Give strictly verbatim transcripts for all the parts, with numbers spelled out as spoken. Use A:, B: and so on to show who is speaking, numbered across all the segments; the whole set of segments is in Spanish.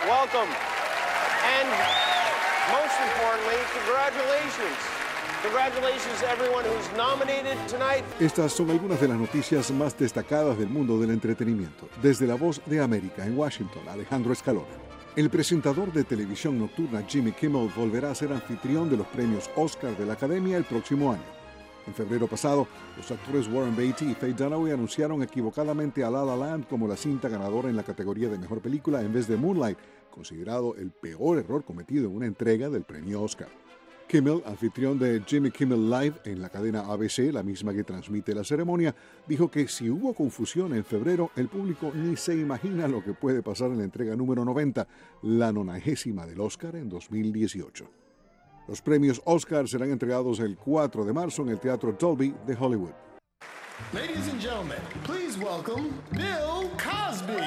A: welcome. And most importantly, congratulations. Congratulations to everyone who's nominated tonight.
B: Estas son algunas de las noticias más destacadas del mundo del entretenimiento. Desde La Voz de América en Washington, Alejandro Escalona. El presentador de televisión nocturna Jimmy Kimmel volverá a ser anfitrión de los premios Oscar de la Academia el próximo año. En febrero pasado, los actores Warren Beatty y Faye Dunaway anunciaron equivocadamente a La La Land como la cinta ganadora en la categoría de Mejor Película en vez de Moonlight, considerado el peor error cometido en una entrega del premio Oscar. Kimmel, anfitrión de Jimmy Kimmel Live en la cadena A B C, la misma que transmite la ceremonia, dijo que si hubo confusión en febrero, el público ni se imagina lo que puede pasar en la entrega número noventa, la nonagésima del Oscar en dos mil dieciocho. Los premios Oscar serán entregados el cuatro de marzo en el Teatro Dolby de Hollywood.
C: Ladies and gentlemen, please welcome Bill Cosby.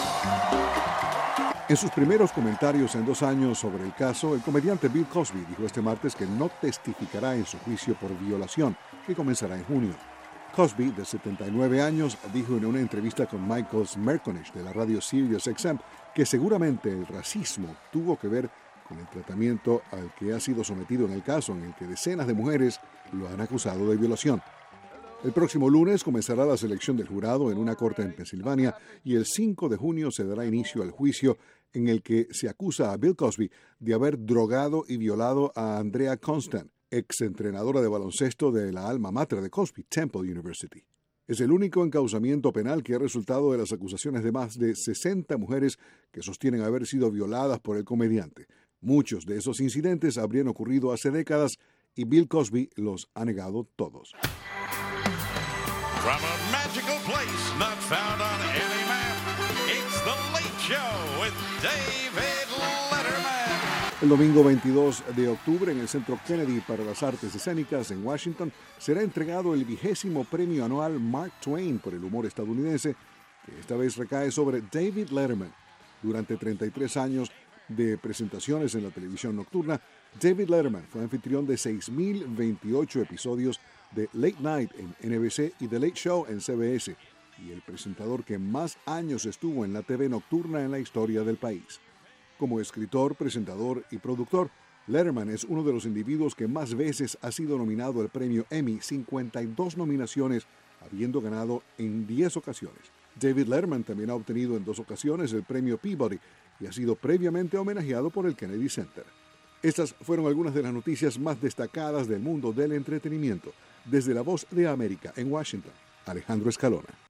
B: En sus primeros comentarios en dos años sobre el caso, el comediante Bill Cosby dijo este martes que no testificará en su juicio por violación, que comenzará en junio. Cosby, de setenta y nueve años, dijo en una entrevista con Michael Smerconish de la radio Sirius X M que seguramente el racismo tuvo que ver con el tratamiento al que ha sido sometido en el caso en el que decenas de mujeres lo han acusado de violación. El próximo lunes comenzará la selección del jurado en una corte en Pensilvania y el cinco de junio se dará inicio al juicio en el que se acusa a Bill Cosby de haber drogado y violado a Andrea Constant, exentrenadora de baloncesto de la alma mater de Cosby, Temple University. Es el único encauzamiento penal que ha resultado de las acusaciones de más de sesenta mujeres que sostienen haber sido violadas por el comediante. Muchos de esos incidentes habrían ocurrido hace décadas y Bill Cosby los ha negado todos.
D: From a magical place not found on any map, it's The Late Show with David Letterman.
B: El domingo veintidós de octubre en el Centro Kennedy para las Artes Escénicas en Washington será entregado el vigésimo premio anual Mark Twain por el humor estadounidense, que esta vez recae sobre David Letterman. Durante treinta y tres años de presentaciones en la televisión nocturna, David Letterman fue anfitrión de seis mil veintiocho episodios de Late Night en N B C y The Late Show en C B S, y el presentador que más años estuvo en la T V nocturna en la historia del país. Como escritor, presentador y productor, Letterman es uno de los individuos que más veces ha sido nominado al premio Emmy, cincuenta y dos nominaciones, habiendo ganado en diez ocasiones. David Letterman también ha obtenido en dos ocasiones el premio Peabody y ha sido previamente homenajeado por el Kennedy Center. Estas fueron algunas de las noticias más destacadas del mundo del entretenimiento. Desde La Voz de América en Washington, Alejandro Escalona.